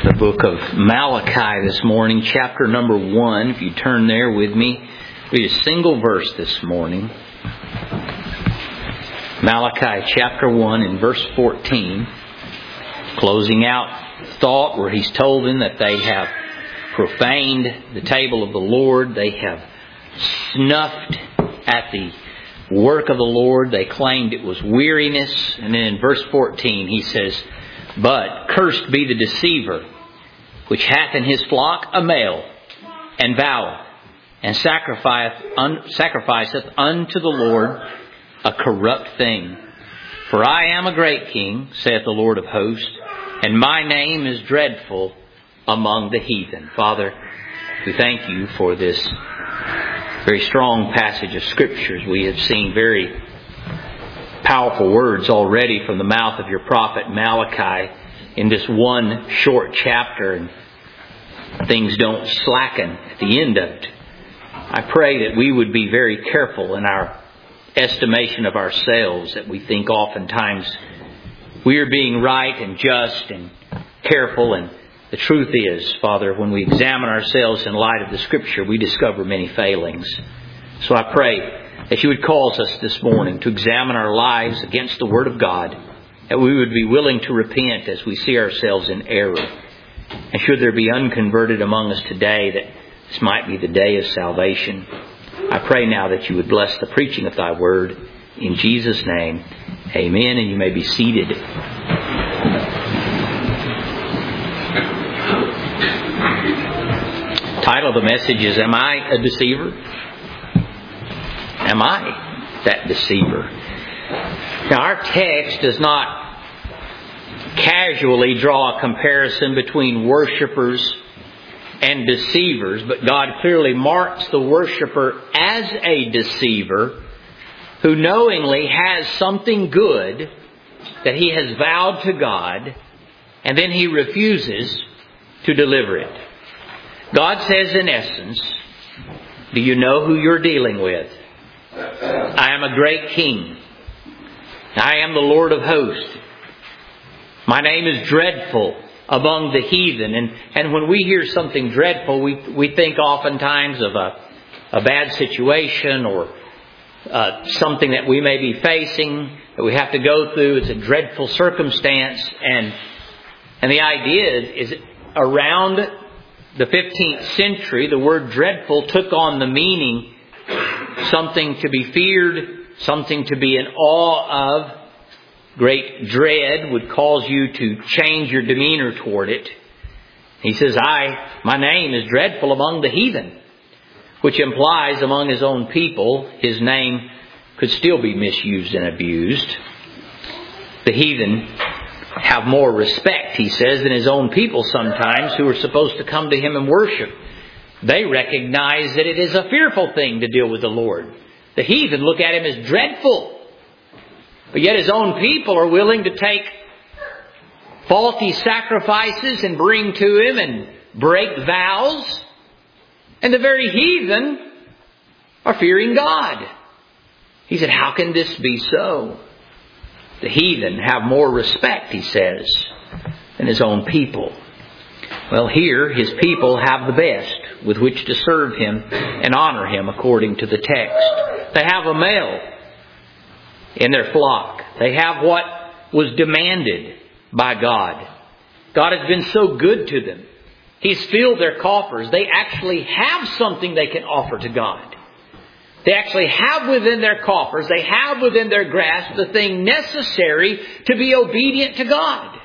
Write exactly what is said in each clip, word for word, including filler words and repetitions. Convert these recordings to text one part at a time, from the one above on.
the book of Malachi this morning, chapter number one. If you turn there with me, read a single verse this morning. Malachi chapter one and verse fourteen, closing out thought where he's told them that they have profaned the table of the Lord. They have snuffed at the work of the Lord. They claimed it was weariness. And then in verse fourteen he says, "But cursed be the deceiver, which hath in his flock a male, and voweth, and sacrificeth, un, sacrificeth unto the Lord a corrupt thing. For I am a great king, saith the Lord of hosts, and my name is dreadful among the heathen." Father, we thank you for this very strong passage of Scriptures. We have seen very powerful words already from the mouth of your prophet Malachi in this one short chapter, and things don't slacken at the end of it. I pray that we would be very careful in our estimation of ourselves, that we think oftentimes we are being right and just and careful, and the truth is, Father, when we examine ourselves in light of the Scripture, we discover many failings. So I pray that you would cause us this morning to examine our lives against the Word of God, that we would be willing to repent as we see ourselves in error. And should there be unconverted among us today, that this might be the day of salvation. I pray now that you would bless the preaching of thy Word. In Jesus' name, amen. And you may be seated. Title of the message is, Am I a Deceiver? Am I that deceiver? Now, our text does not casually draw a comparison between worshipers and deceivers, but God clearly marks the worshiper as a deceiver who knowingly has something good that he has vowed to God, and then he refuses to deliver it. God says in essence, do you know who you're dealing with? I am a great king. I am the Lord of hosts. My name is dreadful among the heathen. And, and when we hear something dreadful, we, we think oftentimes of a, a bad situation or uh, something that we may be facing, that we have to go through. It's a dreadful circumstance. And, and the idea is, is around the fifteenth century, the word dreadful took on the meaning something to be feared, something to be in awe of. Great dread would cause you to change your demeanor toward it. He says, I, my name is dreadful among the heathen, which implies among his own people, his name could still be misused and abused. The heathen have more respect, he says, than his own people sometimes, who are supposed to come to him and worship. They recognize that it is a fearful thing to deal with the Lord. The heathen look at him as dreadful. But yet his own people are willing to take faulty sacrifices and bring to him and break vows. And the very heathen are fearing God. He said, how can this be so? The heathen have more respect, he says, than his own people. Well, here his people have the best with which to serve him and honor him according to the text. They have a male in their flock. They have what was demanded by God. God has been so good to them. He's filled their coffers. They actually have something they can offer to God. They actually have within their coffers, they have within their grasp the thing necessary to be obedient to God.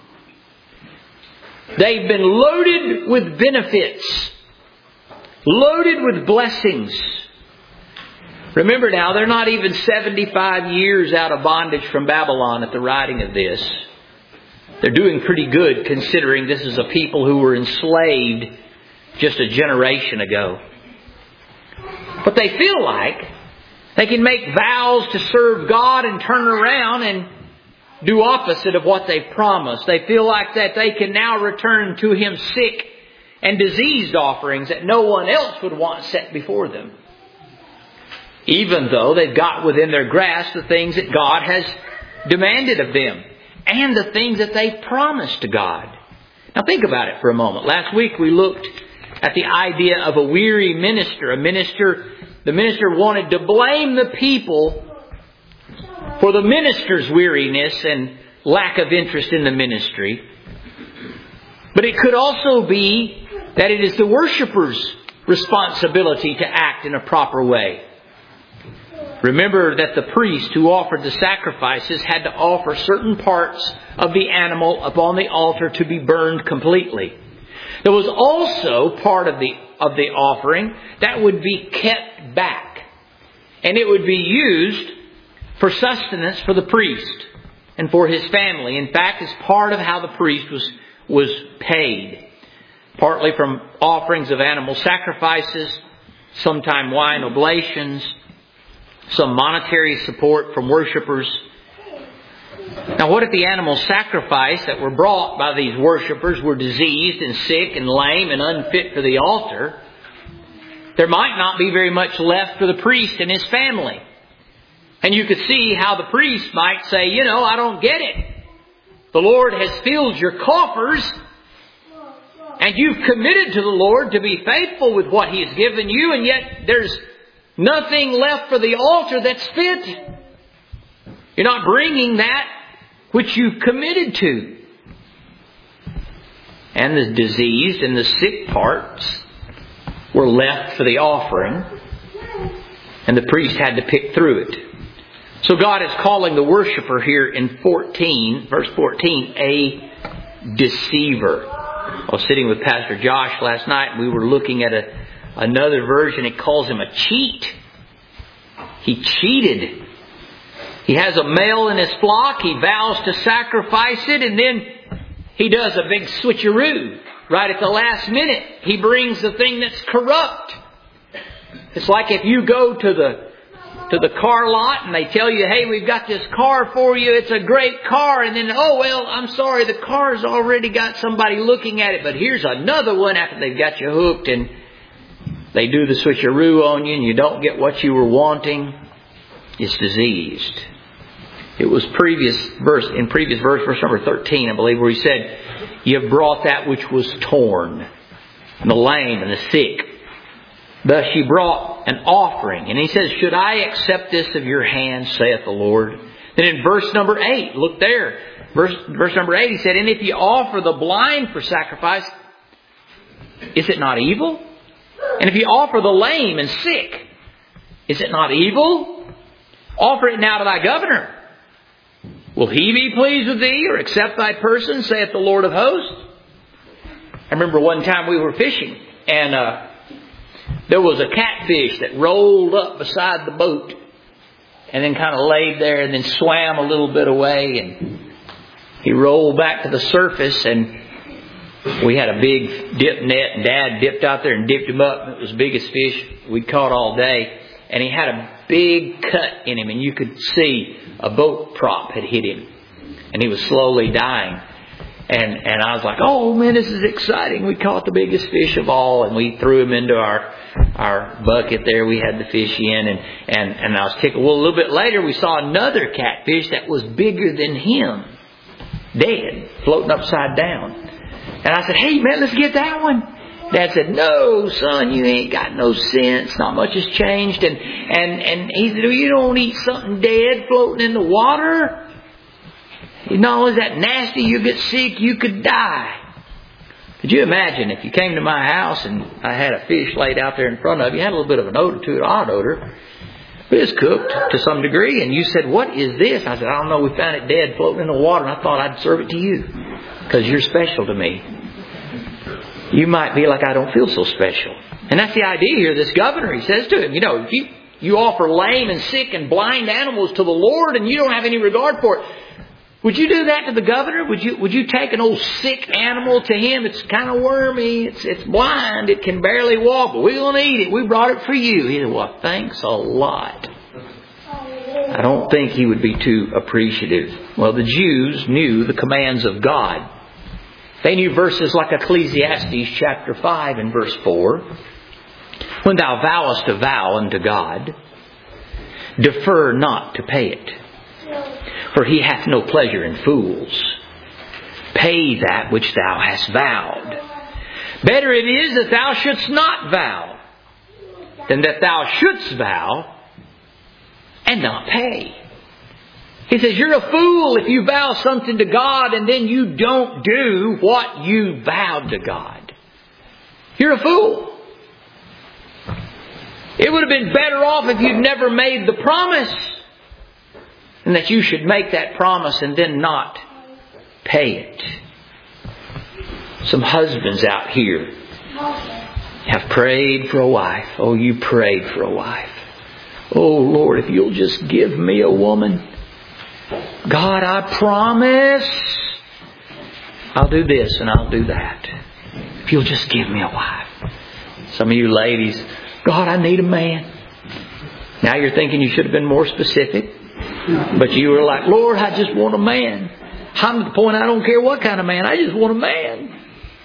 They've been loaded with benefits, loaded with blessings. Remember now, they're not even seventy-five years out of bondage from Babylon at the writing of this. They're doing pretty good considering this is a people who were enslaved just a generation ago. But they feel like they can make vows to serve God and turn around and do opposite of what they've promised. They feel like that they can now return to Him sick and diseased offerings that no one else would want set before them. Even though they've got within their grasp the things that God has demanded of them and the things that they've promised to God. Now think about it for a moment. Last week we looked at the idea of a weary minister. A minister, the minister wanted to blame the people for the minister's weariness and lack of interest in the ministry. But it could also be that it is the worshiper's responsibility to act in a proper way. Remember that the priest who offered the sacrifices had to offer certain parts of the animal upon the altar to be burned completely. There was also part of the of the offering that would be kept back, and it would be used for sustenance for the priest and for his family. In fact, it's part of how the priest was was paid, partly from offerings of animal sacrifices, sometime wine oblations, some monetary support from worshipers. Now, what if the animal sacrifice that were brought by these worshipers were diseased and sick and lame and unfit for the altar? There might not be very much left for the priest and his family. And you could see how the priest might say, you know, I don't get it. The Lord has filled your coffers, and you've committed to the Lord to be faithful with what He has given you, and yet there's nothing left for the altar that's fit. You're not bringing that which you've committed to. And the diseased and the sick parts were left for the offering, and the priest had to pick through it. So God is calling the worshiper here in fourteen, verse fourteen, a deceiver. I was sitting with Pastor Josh last night, and we were looking at a, another version. It calls him a cheat. He cheated. He has a male in his flock. He vows to sacrifice it, and then he does a big switcheroo right at the last minute. He brings the thing that's corrupt. It's like if you go to the to the car lot and they tell you, hey, we've got this car for you. It's a great car. And then, oh, well, I'm sorry, the car's already got somebody looking at it. But here's another one after they've got you hooked, and they do the switcheroo on you and you don't get what you were wanting. It's diseased. It was previous verse, in previous verse, verse number thirteen, I believe, where he said, you have brought that which was torn, and the lame and the sick. Thus you brought an offering. And he says, should I accept this of your hand, saith the Lord? Then in verse number eight, look there. Verse, verse number eight, he said, and if you offer the blind for sacrifice, is it not evil? And if you offer the lame and sick, is it not evil? Offer it now to thy governor. Will he be pleased with thee, or accept thy person, saith the Lord of hosts? I remember one time we were fishing, and uh, there was a catfish that rolled up beside the boat and then kind of laid there and then swam a little bit away, and he rolled back to the surface, and we had a big dip net, and Dad dipped out there and dipped him up. It was the biggest fish we'd caught all day, and he had a big cut in him, and you could see a boat prop had hit him, and he was slowly dying. And and I was like, oh man, this is exciting. We caught the biggest fish of all, and we threw him into our our bucket there. We had the fish in, and, and, and I was tickled. Well, a little bit later, we saw another catfish that was bigger than him, dead, floating upside down. And I said, hey man, let's get that one. Dad said, no, son, you ain't got no sense. Not much has changed. And, and, and he said, you don't eat something dead floating in the water. Not only is that nasty, you get sick, you could die. Could you imagine if you came to my house and I had a fish laid out there in front of you, had a little bit of an odor to it, odd odor. It was cooked to some degree, and you said, what is this? I said, I don't know, we found it dead floating in the water, and I thought I'd serve it to you because you're special to me. You might be like, I don't feel so special. And that's the idea here. This governor, he says to him, you know, if you, you offer lame and sick and blind animals to the Lord and you don't have any regard for it, would you do that to the governor? Would you would you take an old sick animal to him? It's kind of wormy. It's it's blind. It can barely walk. But we're going to eat it. We brought it for you. He said, well, thanks a lot. I don't think he would be too appreciative. Well, the Jews knew the commands of God. They knew verses like Ecclesiastes chapter five and verse four. When thou vowest a vow unto God, defer not to pay it. For He hath no pleasure in fools. pay that which thou hast vowed. Better it is that thou shouldst not vow than that thou shouldst vow and not pay. He says, you're a fool if you vow something to God and then you don't do what you vowed to God. You're a fool. It would have been better off if you'd never made the promise than that you should make that promise and then not pay it. Some husbands out here have prayed for a wife. Oh, you prayed for a wife. Oh, Lord, if you'll just give me a woman. God, I promise I'll do this and I'll do that. If you'll just give me a wife. Some of you ladies, God, I need a man. Now you're thinking you should have been more specific. But you were like, Lord, I just want a man. I'm to the point I don't care what kind of man. I just want a man.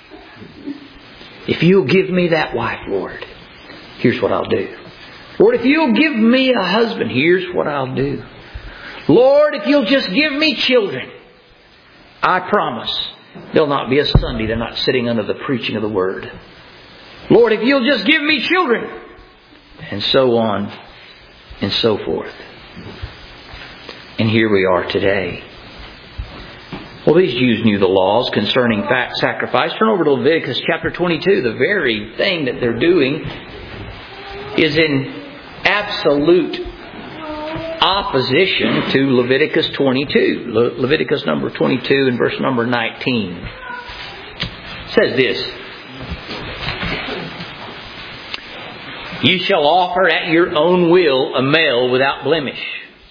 If you'll give me that wife, Lord, here's what I'll do. Lord, if you'll give me a husband, here's what I'll do. Lord, if you'll just give me children, I promise there'll not be a Sunday they're not sitting under the preaching of the Word. Lord, if you'll just give me children, and so on and so forth. And here we are today. Well, these Jews knew the laws concerning fat sacrifice. Turn over to Leviticus chapter twenty-two. The very thing that they're doing is in absolute opposition to Leviticus twenty-two. Le- Leviticus number twenty-two and verse number nineteen. It says this. You shall offer at your own will a male without blemish,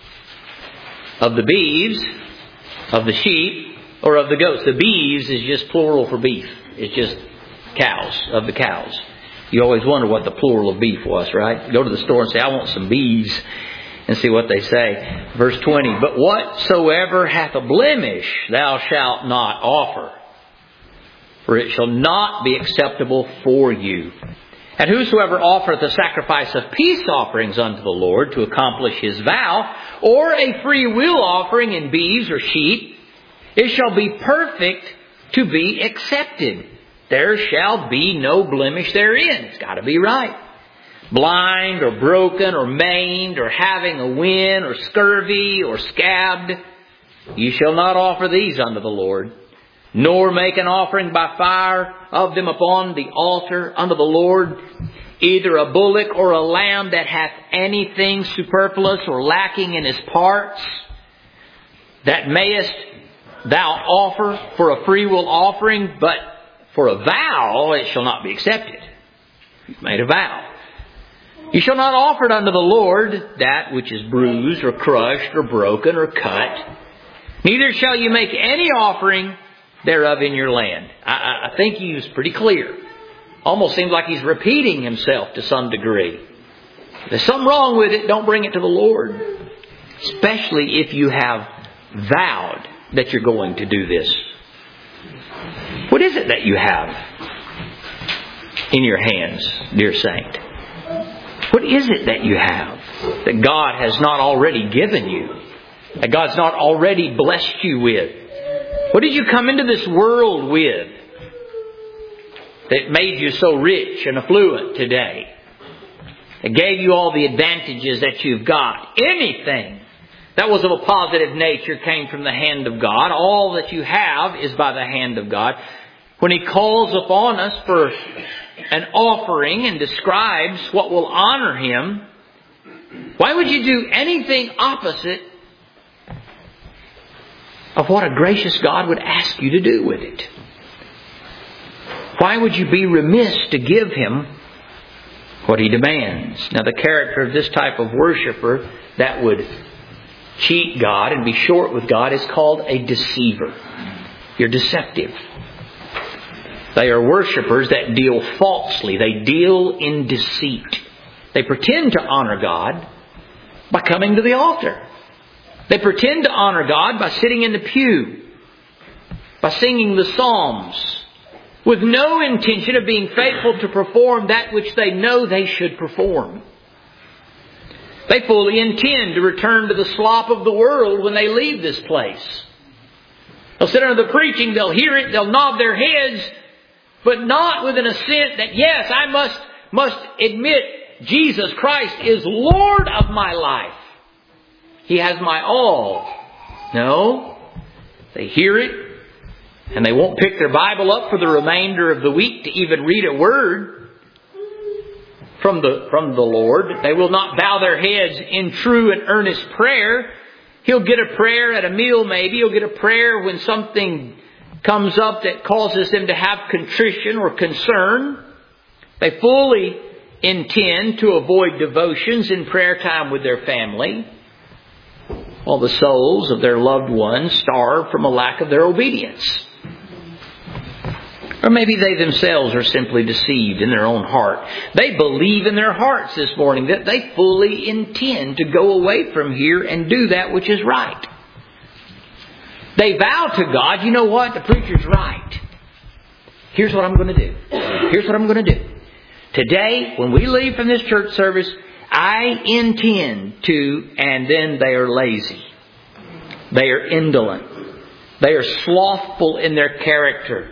of the beeves, of the sheep, or of the goats. The beeves is just plural for beef. It's just cows, of the cows. You always wonder what the plural of beef was, right? Go to the store and say, I want some beeves, and see what they say. Verse twenty, but whatsoever hath a blemish thou shalt not offer, for it shall not be acceptable for you. And whosoever offereth a sacrifice of peace offerings unto the Lord to accomplish his vow, or a free will offering in beeves or sheep, it shall be perfect to be accepted. There shall be no blemish therein. It's got to be right. Blind or broken or maimed or having a wen or scurvy or scabbed, ye shall not offer these unto the Lord, nor make an offering by fire of them upon the altar unto the Lord, either a bullock or a lamb that hath anything superfluous or lacking in his parts, that mayest thou offer for a freewill offering, but for a vow it shall not be accepted. You've made a vow. You shall not offer it unto the Lord that which is bruised or crushed or broken or cut. Neither shall you make any offering thereof in your land. I, I think he's pretty clear. Almost seems like he's repeating himself to some degree. If there's something wrong with it, don't bring it to the Lord. Especially if you have vowed that you're going to do this. What is it that you have in your hands, dear saint? What is it that you have that God has not already given you? That God's not already blessed you with? What did you come into this world with that made you so rich and affluent today? That gave you all the advantages that you've got? Anything that was of a positive nature came from the hand of God. All that you have is by the hand of God. When He calls upon us for an offering and describes what will honor Him, why would you do anything opposite of what a gracious God would ask you to do with it? Why would you be remiss to give Him what He demands? Now, the character of this type of worshiper that would cheat God and be short with God is called a deceiver. You're deceptive. They are worshipers that deal falsely. They deal in deceit. They pretend to honor God by coming to the altar. They pretend to honor God by sitting in the pew, by singing the Psalms, with no intention of being faithful to perform that which they know they should perform. They fully intend to return to the slop of the world when they leave this place. They'll sit under the preaching, they'll hear it, they'll nod their heads, but not with an assent that, yes, I must, must admit Jesus Christ is Lord of my life. He has my all. No. They hear it, and they won't pick their Bible up for the remainder of the week to even read a word from the, from the Lord. They will not bow their heads in true and earnest prayer. He'll get a prayer at a meal maybe. He'll get a prayer when something comes up that causes them to have contrition or concern. They fully intend to avoid devotions in prayer time with their family, while the souls of their loved ones starve from a lack of their obedience. Or maybe they themselves are simply deceived in their own heart. They believe in their hearts this morning that they fully intend to go away from here and do that which is right. They vow to God, you know what? The preacher's right. Here's what I'm going to do. Here's what I'm going to do. Today, when we leave from this church service, I intend to, and then they are lazy. They are indolent. They are slothful in their character.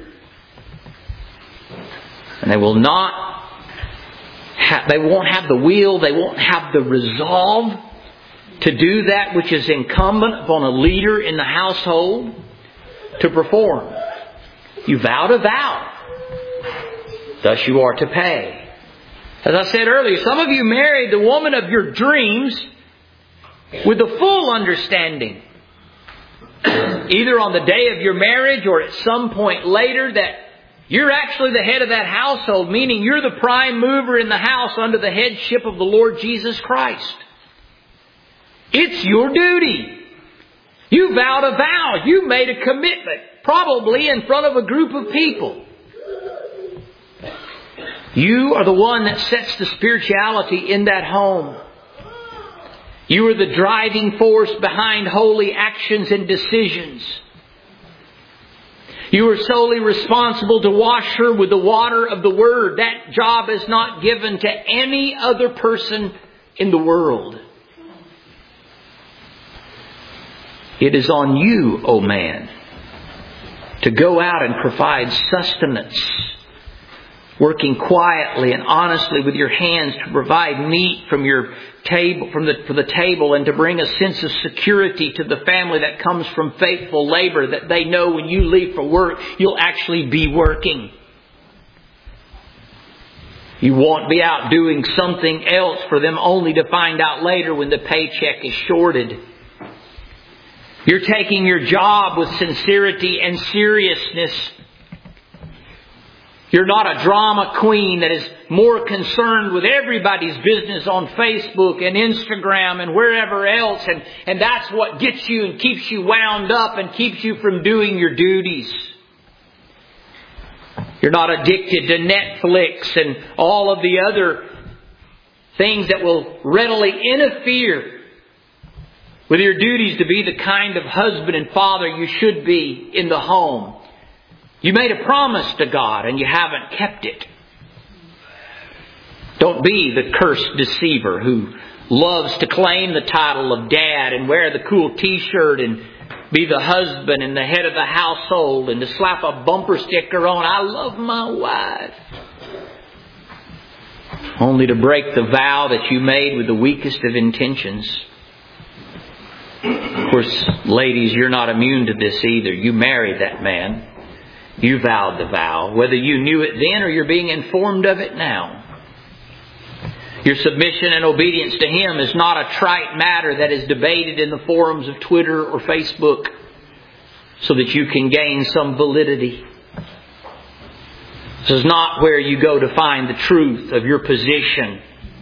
And they will not, ha- they won't have the will, they won't have the resolve to do that which is incumbent upon a leader in the household to perform. You vow to vow. Thus you are to pay. As I said earlier, some of you married the woman of your dreams with the full understanding, either on the day of your marriage or at some point later, that you're actually the head of that household, meaning you're the prime mover in the house under the headship of the Lord Jesus Christ. It's your duty. You vowed a vow. You made a commitment, probably in front of a group of people. You are the one that sets the spirituality in that home. You are the driving force behind holy actions and decisions. You are solely responsible to wash her with the water of the Word. That job is not given to any other person in the world. It is on you, O man, to go out and provide sustenance, working quietly and honestly with your hands to provide meat from your table, from the for the table, and to bring a sense of security to the family that comes from faithful labor, that they know when you leave for work, you'll actually be working. You won't be out doing something else for them only to find out later when the paycheck is shorted. You're taking your job with sincerity and seriousness. You're not a drama queen that is more concerned with everybody's business on Facebook and Instagram and wherever else. And, and that's what gets you and keeps you wound up and keeps you from doing your duties. You're not addicted to Netflix and all of the other things that will readily interfere with your duties to be the kind of husband and father you should be in the home. You made a promise to God and you haven't kept it. Don't be the cursed deceiver who loves to claim the title of dad and wear the cool t-shirt and be the husband and the head of the household and to slap a bumper sticker on, I love my wife. Only to break the vow that you made with the weakest of intentions. Of course, ladies, you're not immune to this either. You married that man. You vowed the vow, whether you knew it then or you're being informed of it now. Your submission and obedience to Him is not a trite matter that is debated in the forums of Twitter or Facebook so that you can gain some validity. This is not where you go to find the truth of your position.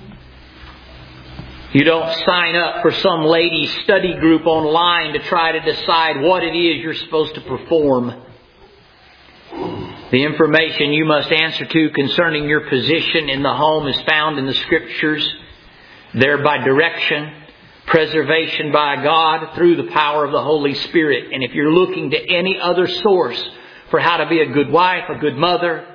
You don't sign up for some ladies' study group online to try to decide what it is you're supposed to perform. The information you must answer to concerning your position in the home is found in the Scriptures, there by direction, preservation by God through the power of the Holy Spirit. And if you're looking to any other source for how to be a good wife, a good mother,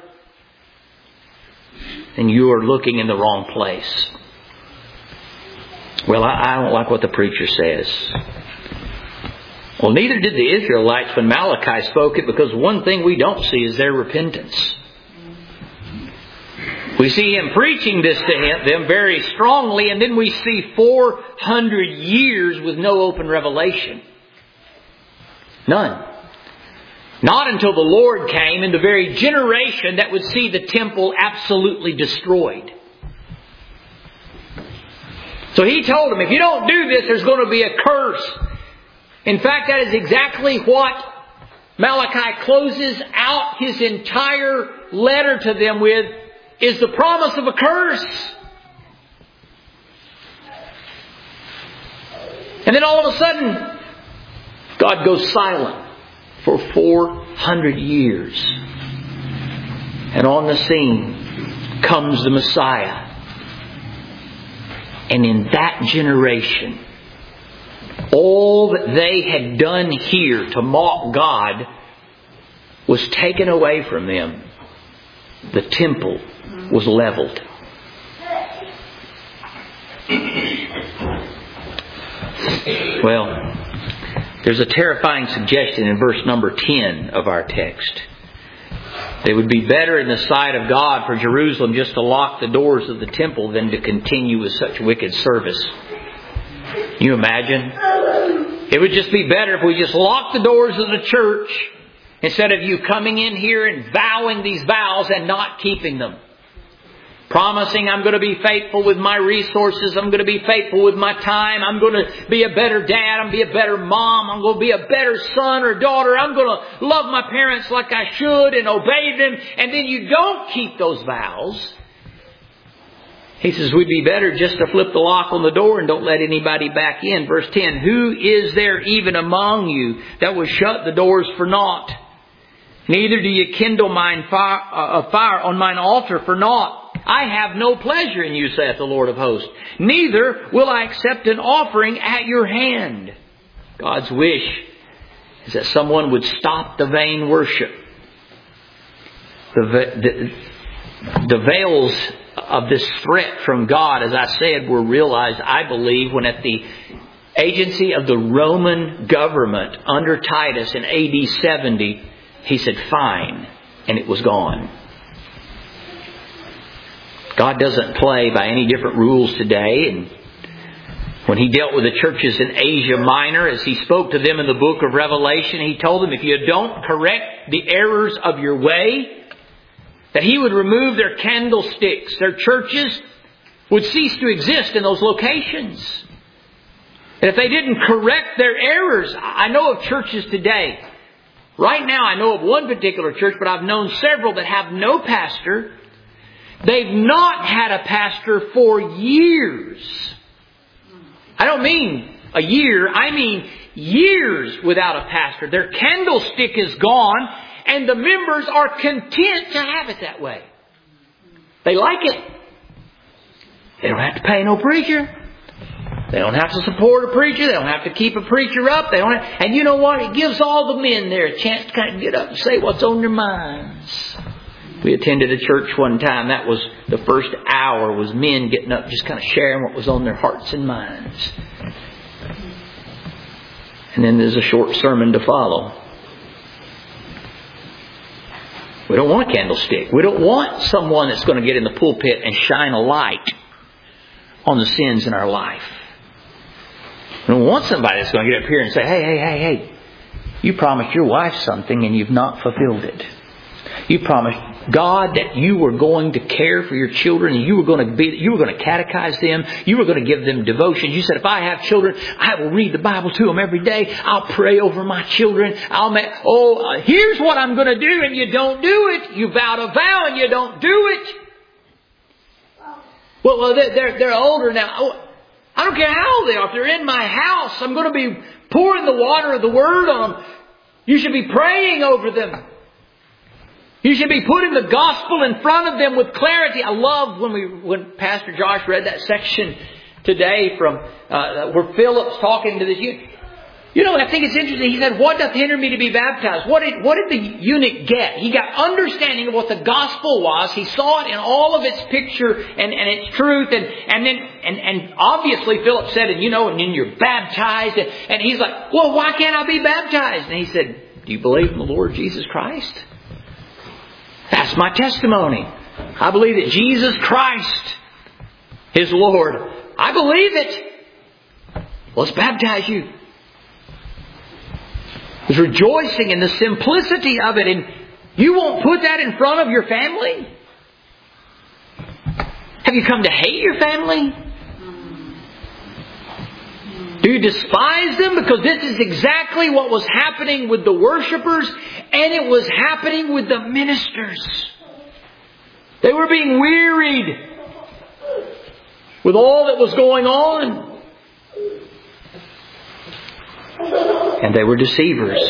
then you are looking in the wrong place. Well, I, I don't like what the preacher says. Well, neither did the Israelites when Malachi spoke it, because one thing we don't see is their repentance. We see him preaching this to them very strongly, and then we see four hundred years with no open revelation. None. Not until the Lord came in the very generation that would see the temple absolutely destroyed. So he told them, if you don't do this, there's going to be a curse. In fact, that is exactly what Malachi closes out his entire letter to them with, is the promise of a curse. And then all of a sudden, God goes silent for four hundred years. And on the scene comes the Messiah. And in that generation, all that they had done here to mock God was taken away from them. The temple was leveled. Well, there's a terrifying suggestion in verse number ten of our text. It would be better in the sight of God for Jerusalem just to lock the doors of the temple than to continue with such wicked service. Can you imagine? It would just be better if we just locked the doors of the church instead of you coming in here and vowing these vows and not keeping them. Promising I'm going to be faithful with my resources. I'm going to be faithful with my time. I'm going to be a better dad. I'm going to be a better mom. I'm going to be a better son or daughter. I'm going to love my parents like I should and obey them. And then you don't keep those vows. He says we'd be better just to flip the lock on the door and don't let anybody back in. Verse ten, who is there even among you that will shut the doors for naught? Neither do you kindle mine fire, uh, a fire on mine altar for naught. I have no pleasure in you, saith the Lord of hosts. Neither will I accept an offering at your hand. God's wish is that someone would stop the vain worship. The, the, the veils of this threat from God, as I said, were realized, I believe, when at the agency of the Roman government under Titus in A D seventy, he said, fine, and it was gone. God doesn't play by any different rules today. And when He dealt with the churches in Asia Minor, as He spoke to them in the book of Revelation, He told them if you don't correct the errors of your way, that He would remove their candlesticks. Their churches would cease to exist in those locations. And if they didn't correct their errors, I know of churches today. Right now I know of one particular church, but I've known several that have no pastor. They've not had a pastor for years. I don't mean a year. I mean years without a pastor. Their candlestick is gone and the members are content to have it that way. They like it. They don't have to pay no preacher. They don't have to support a preacher. They don't have to keep a preacher up. They don't have, and you know what? It gives all the men there a chance to kind of get up and say what's on their minds. We attended a church one time. That was the first hour was men getting up, just kind of sharing what was on their hearts and minds. And then there's a short sermon to follow. We don't want a candlestick. We don't want someone that's going to get in the pulpit and shine a light on the sins in our life. We don't want somebody that's going to get up here and say, hey, hey, hey, hey, you promised your wife something and you've not fulfilled it. You promised God that you were going to care for your children and you were going to be, you were going to catechize them. You were going to give them devotion. You said, if I have children, I will read the Bible to them every day. I'll pray over my children. I'll make, oh, uh, here's what I'm going to do, and you don't do it. You vowed a vow and you don't do it. Well, well they're, they're older now. Oh, I don't care how old they are. If they're in my house, I'm going to be pouring the water of the Word on them. You should be praying over them. You should be putting the gospel in front of them with clarity. I love when we when Pastor Josh read that section today from uh, where Philip's talking to this. You know, I think it's interesting. He said, what doth hinder me to be baptized? What did, what did the eunuch get? He got understanding of what the gospel was. He saw it in all of its picture and, and its truth. And, and then, and, and obviously Philip said, and you know, and then you're baptized. And, and he's like, well, why can't I be baptized? And he said, do you believe in the Lord Jesus Christ? That's my testimony. I believe that Jesus Christ is Lord. I believe it. Let's baptize you. He was rejoicing in the simplicity of it. And you won't put that in front of your family? Have you come to hate your family? Do you despise them? Because this is exactly what was happening with the worshipers, and it was happening with the ministers. They were being wearied with all that was going on. And they were deceivers.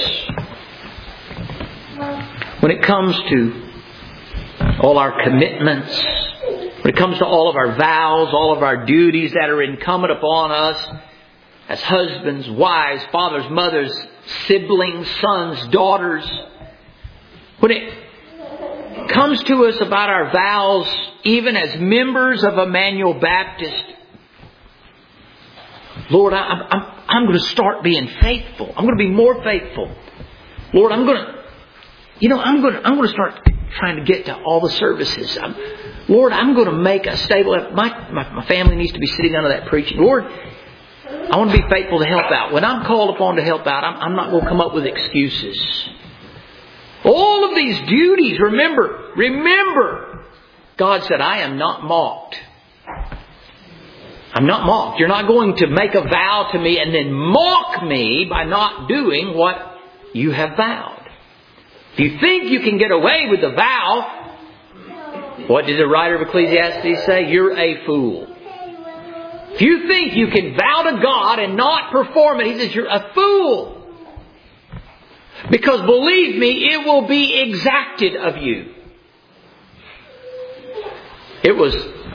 When it comes to all our commitments, when it comes to all of our vows, all of our duties that are incumbent upon us as husbands, wives, fathers, mothers, siblings, sons, daughters, when it comes to us about our vows, even as members of Emmanuel Baptist, Lord, I'm, I'm, I'm going to start being faithful. I'm going to be more faithful. Lord, I'm going to, you know, I'm going to, I'm going to start trying to get to all the services. I'm, Lord, I'm going to make a stable. My, my, my family needs to be sitting under that preaching. Lord, I want to be faithful to help out. When I'm called upon to help out, I'm, I'm not going to come up with excuses. All of these duties, remember, remember, God said, I am not mocked. I'm not mocked. You're not going to make a vow to me and then mock me by not doing what you have vowed. If you think you can get away with the vow, what did the writer of Ecclesiastes say? You're a fool. If you think you can vow to God and not perform it, he says, you're a fool. Because believe me, it will be exacted of you. It was...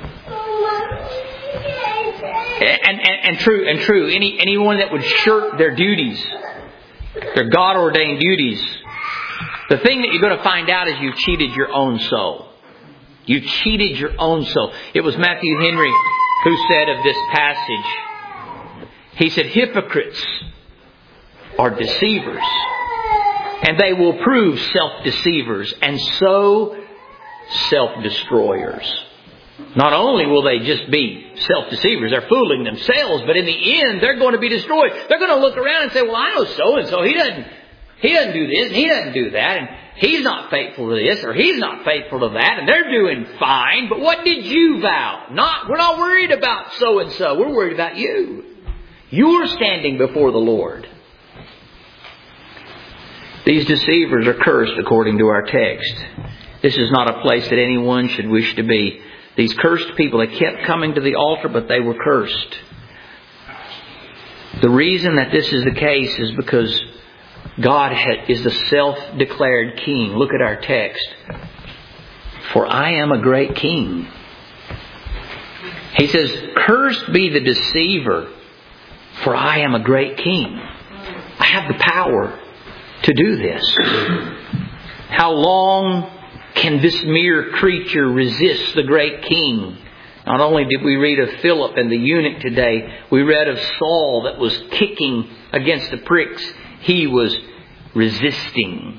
And, and, and true, and true. Any anyone that would shirk their duties, their God-ordained duties, the thing that you're going to find out is you cheated your own soul. You cheated your own soul. It was Matthew Henry who said of this passage, he said, hypocrites are deceivers, and they will prove self-deceivers, and so self-destroyers. Not only will they just be self-deceivers, they're fooling themselves, but in the end, they're going to be destroyed. They're going to look around and say, well, I know so-and-so. He doesn't, he doesn't do this, and he doesn't do that, and he's not faithful to this, or he's not faithful to that, and they're doing fine. But what did you vow? Not, we're not worried about so-and-so. We're worried about you. You're standing before the Lord. These deceivers are cursed according to our text. This is not a place that anyone should wish to be. These cursed people, they kept coming to the altar, but they were cursed. The reason that this is the case is because God is the self-declared king. Look at our text. For I am a great king. He says, cursed be the deceiver, for I am a great king. I have the power to do this. How long can this mere creature resist the great king? Not only did we read of Philip and the eunuch today, we read of Saul that was kicking against the pricks. He was resisting.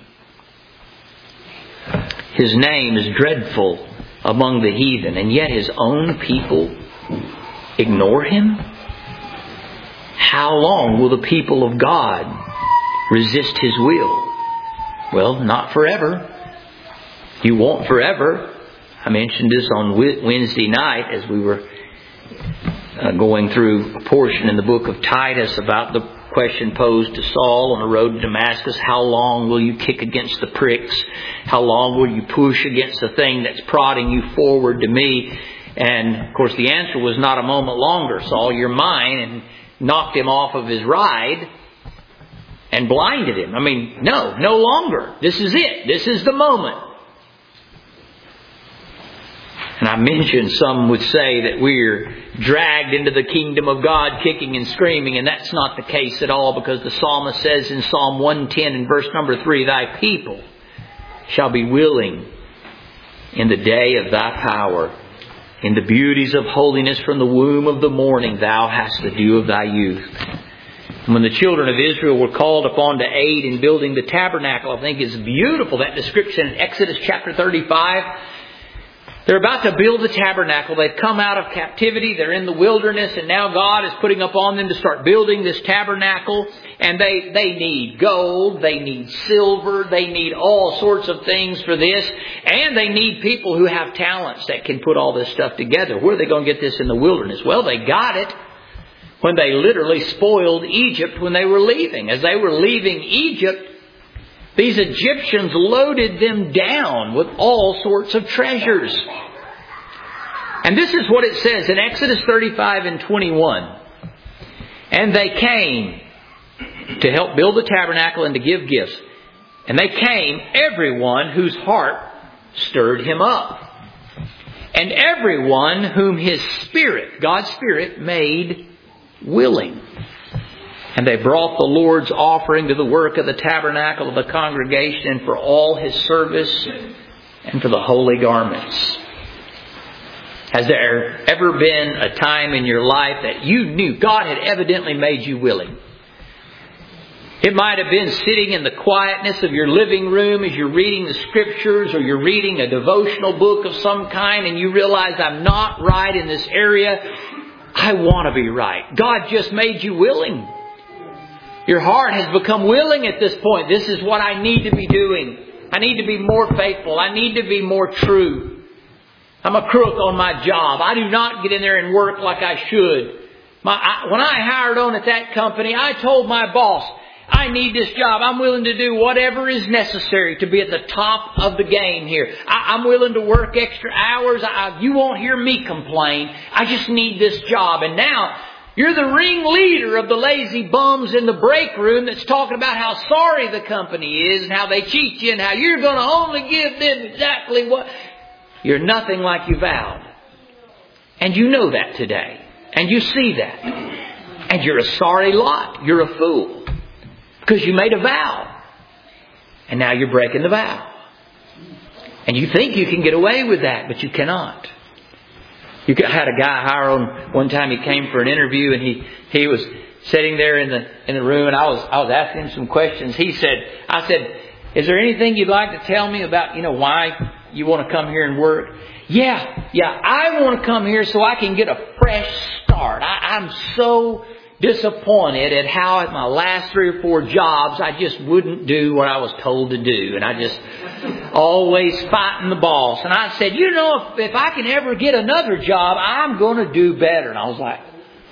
His name is dreadful among the heathen, and yet his own people ignore him? How long will the people of God resist His will? Well, not forever. You won't forever. I mentioned this on Wednesday night as we were uh, going through a portion in the book of Titus about the question posed to Saul on the road to Damascus. How long will you kick against the pricks? How long will you push against the thing that's prodding you forward to me? And of course the answer was not a moment longer. Saul, you're mine, and knocked him off of his ride and blinded him. I mean, no, no longer. This is it. This is the moment. And I mentioned some would say that we're dragged into the kingdom of God kicking and screaming, and that's not the case at all, because the psalmist says in Psalm one ten and verse number three, Thy people shall be willing in the day of Thy power. In the beauties of holiness from the womb of the morning, Thou hast the dew of Thy youth. And when the children of Israel were called upon to aid in building the tabernacle, I think it's beautiful, that description in Exodus chapter thirty-five. They're about to build the tabernacle. They've come out of captivity. They're in the wilderness. And now God is putting upon them to start building this tabernacle. And they, they need gold. They need silver. They need all sorts of things for this. And they need people who have talents that can put all this stuff together. Where are they going to get this in the wilderness? Well, they got it when they literally spoiled Egypt when they were leaving. As they were leaving Egypt, these Egyptians loaded them down with all sorts of treasures. And this is what it says in Exodus thirty-five and twenty-one. And they came to help build the tabernacle and to give gifts. And they came, everyone whose heart stirred him up. And everyone whom his Spirit, God's Spirit, made willing. And they brought the Lord's offering to the work of the tabernacle of the congregation, and for all His service, and for the holy garments. Has there ever been a time in your life that you knew God had evidently made you willing? It might have been sitting in the quietness of your living room as you're reading the Scriptures, or you're reading a devotional book of some kind, and you realize, I'm not right in this area. I want to be right. God just made you willing. Your heart has become willing at this point. This is what I need to be doing. I need to be more faithful. I need to be more true. I'm a crook on my job. I do not get in there and work like I should. My, I, when I hired on at that company, I told my boss, I need this job. I'm willing to do whatever is necessary to be at the top of the game here. I, I'm willing to work extra hours. I, you won't hear me complain. I just need this job. And now, you're the ringleader of the lazy bums in the break room that's talking about how sorry the company is and how they cheat you and how you're going to only give them exactly what... You're nothing like you vowed. And you know that today. And you see that. And you're a sorry lot. You're a fool. Because you made a vow. And now you're breaking the vow. And you think you can get away with that, but you cannot. You had a guy hire on one time. He came for an interview, and he, he was sitting there in the in the room, and I was I was asking him some questions. He said, I said, is there anything you'd like to tell me about, you know, why you want to come here and work? Yeah, yeah, I want to come here so I can get a fresh start. I, I'm so disappointed at how at my last three or four jobs I just wouldn't do what I was told to do. And I just always fighting the boss. And I said, you know, if, if I can ever get another job, I'm going to do better. And I was like,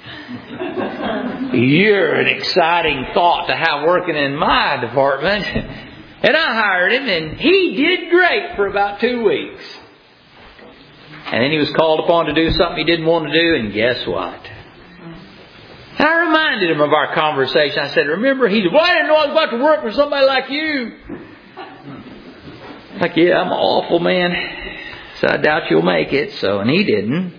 you're an exciting thought to have working in my department. And I hired him, and he did great for about two weeks. And then he was called upon to do something he didn't want to do, and guess what? And I reminded him of our conversation. I said, remember? He said, well, I didn't know I was about to work for somebody like you. Like, yeah, I'm an awful man, so I doubt you'll make it. So, and he didn't.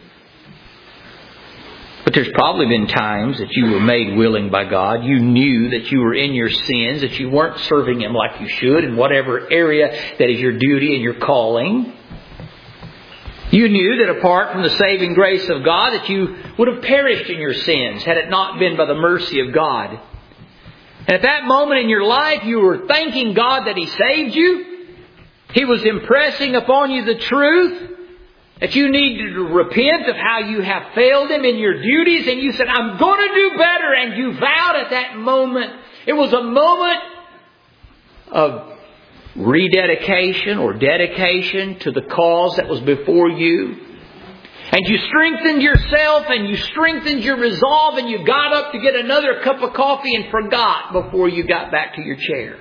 But there's probably been times that you were made willing by God. You knew that you were in your sins, that you weren't serving Him like you should in whatever area that is your duty and your calling. You knew that apart from the saving grace of God, that you would have perished in your sins had it not been by the mercy of God. And at that moment in your life, you were thanking God that He saved you. He was impressing upon you the truth that you needed to repent of how you have failed Him in your duties. And you said, I'm going to do better. And you vowed at that moment. It was a moment of rededication or dedication to the cause that was before you. And you strengthened yourself and you strengthened your resolve, and you got up to get another cup of coffee and forgot before you got back to your chair.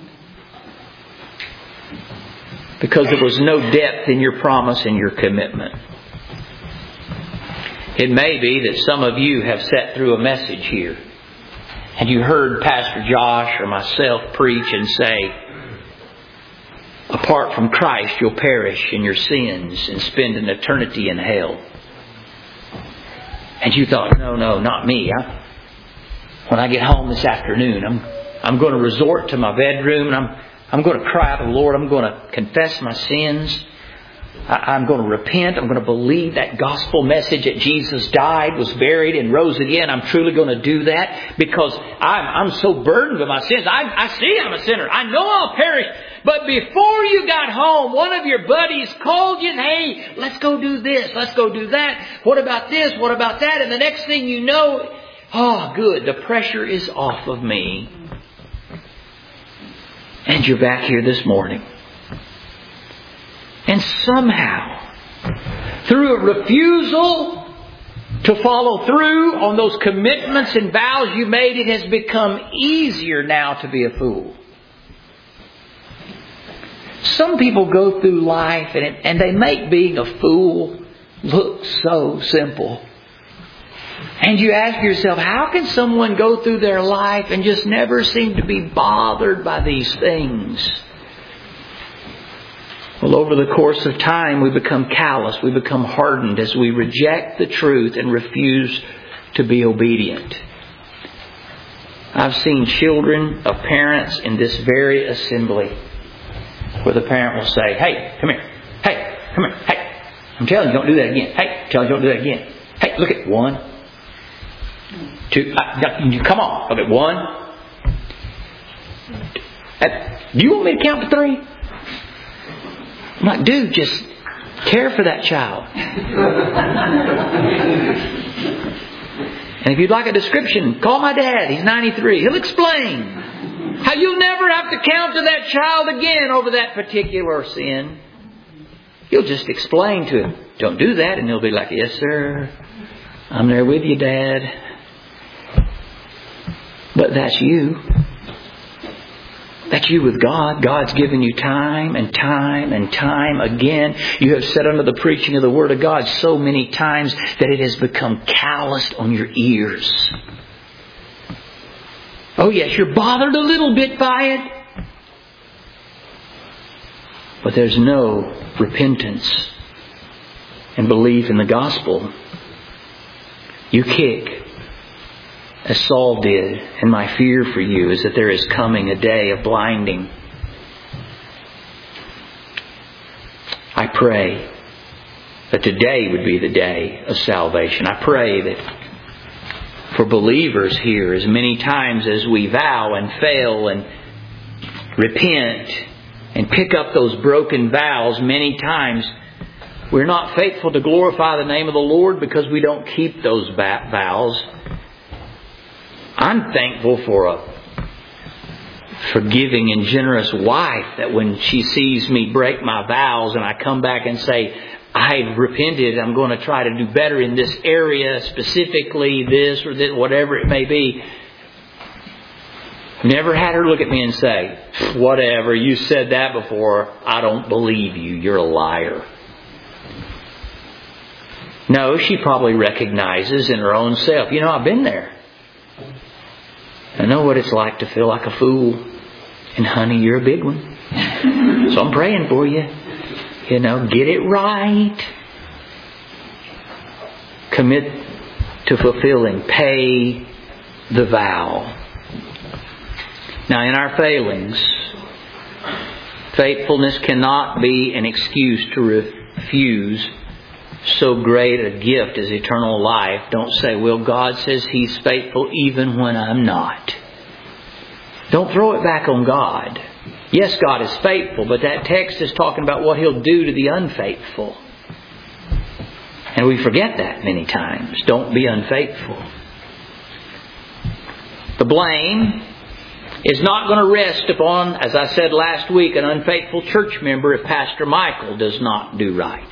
Because there was no depth in your promise and your commitment. It may be that some of you have sat through a message here, and you heard Pastor Josh or myself preach and say, apart from Christ, you'll perish in your sins and spend an eternity in hell. And you thought, no, no, not me. I, when I get home this afternoon, I'm I'm going to resort to my bedroom and I'm I'm going to cry out to the Lord. I'm going to confess my sins. I, I'm going to repent. I'm going to believe that gospel message that Jesus died, was buried, and rose again. I'm truly going to do that because I'm I'm so burdened with my sins. I, I see I'm a sinner. I know I'll perish. But before you got home, one of your buddies called you and, hey, let's go do this. Let's go do that. What about this? What about that? And the next thing you know, oh, good. The pressure is off of me. And you're back here this morning. And somehow, through a refusal to follow through on those commitments and vows you made, it has become easier now to be a fool. Some people go through life and, it, and they make being a fool look so simple. And you ask yourself, how can someone go through their life and just never seem to be bothered by these things? Well, over the course of time, we become callous. We become hardened as we reject the truth and refuse to be obedient. I've seen children of parents in this very assembly where the parent will say, hey, come here. Hey, come here. Hey, I'm telling you, don't do that again. Hey, I'm telling you, don't do that again. Hey, look at one. Two. Uh, come on. Okay, one. Uh, do you want me to count to three? I'm like, dude, just care for that child. And if you'd like a description, call my dad. He's ninety-three. He'll explain how you'll never have to count to that child again over that particular sin. He'll just explain to him, don't do that. And he'll be like, yes, sir. I'm there with you, Dad. But that's you. That's you with God. God's given you time and time and time again. You have sat under the preaching of the Word of God so many times that it has become calloused on your ears. Oh yes, you're bothered a little bit by it. But there's no repentance and belief in the gospel. You kick as Saul did. And my fear for you is that there is coming a day of blinding. I pray that today would be the day of salvation. I pray that for believers here, as many times as we vow and fail and repent and pick up those broken vows, many times we're not faithful to glorify the name of the Lord because we don't keep those vows. I'm thankful for a forgiving and generous wife that when she sees me break my vows and I come back and say, I've repented, I'm going to try to do better in this area, specifically this or that, whatever it may be. I've never had her look at me and say, whatever, you said that before, I don't believe you, you're a liar. No, she probably recognizes in her own self, you know, I've been there. I know what it's like to feel like a fool. And honey, you're a big one. So I'm praying for you. You know, get it right. Commit to fulfilling. Pay the vow. Now, in our failings, faithfulness cannot be an excuse to refuse so great a gift as eternal life. Don't say, well, God says He's faithful even when I'm not. Don't throw it back on God. Yes, God is faithful, but that text is talking about what He'll do to the unfaithful. And we forget that many times. Don't be unfaithful. The blame is not going to rest upon, as I said last week, an unfaithful church member if Pastor Michael does not do right.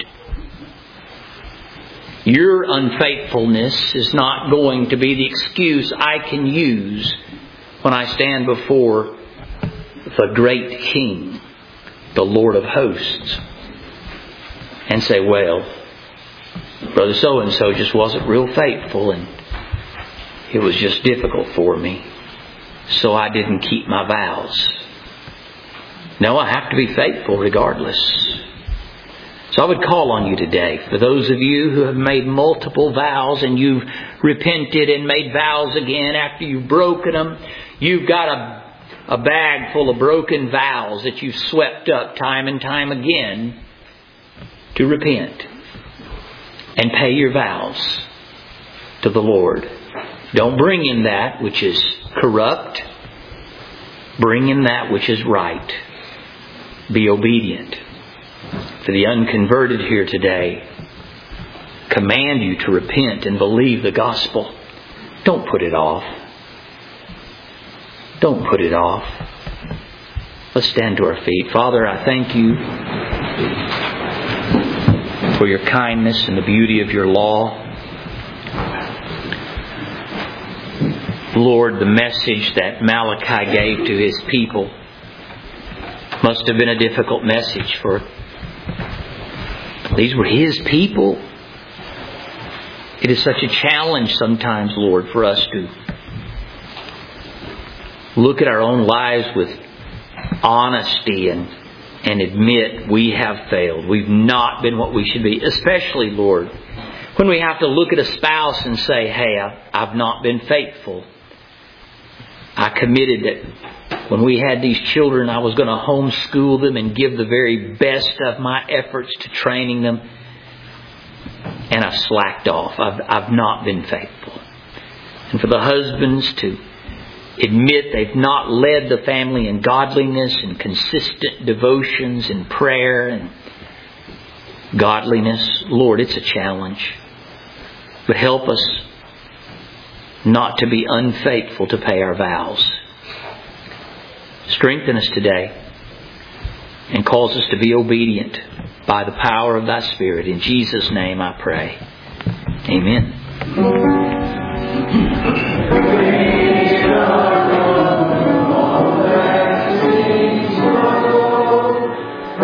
Your unfaithfulness is not going to be the excuse I can use when I stand before the great King, the Lord of hosts, and say, well, Brother so-and-so just wasn't real faithful and it was just difficult for me, so I didn't keep my vows. No, I have to be faithful regardless. So I would call on you today, for those of you who have made multiple vows and you've repented and made vows again after you've broken them. You've got a, a bag full of broken vows that you've swept up time and time again to repent and pay your vows to the Lord. Don't bring Him that which is corrupt. Bring Him that which is right. Be obedient. For the unconverted here today, command you to repent and believe the gospel. Don't put it off. Don't put it off. Let's stand to our feet. Father, I thank you for your kindness and the beauty of your law. Lord, the message that Malachi gave to his people must have been a difficult message, for these were His people. It is such a challenge sometimes, Lord, for us to look at our own lives with honesty and, and admit we have failed. We've not been what we should be. Especially, Lord, when we have to look at a spouse and say, hey, I've not been faithful. I committed that when we had these children, I was going to homeschool them and give the very best of my efforts to training them. And I've slacked off. I've, I've not been faithful. And for the husbands to admit they've not led the family in godliness and consistent devotions and prayer and godliness, Lord, it's a challenge. But help us not to be unfaithful to pay our vows. Strengthen us today and cause us to be obedient by the power of Thy Spirit. In Jesus' name I pray. Amen.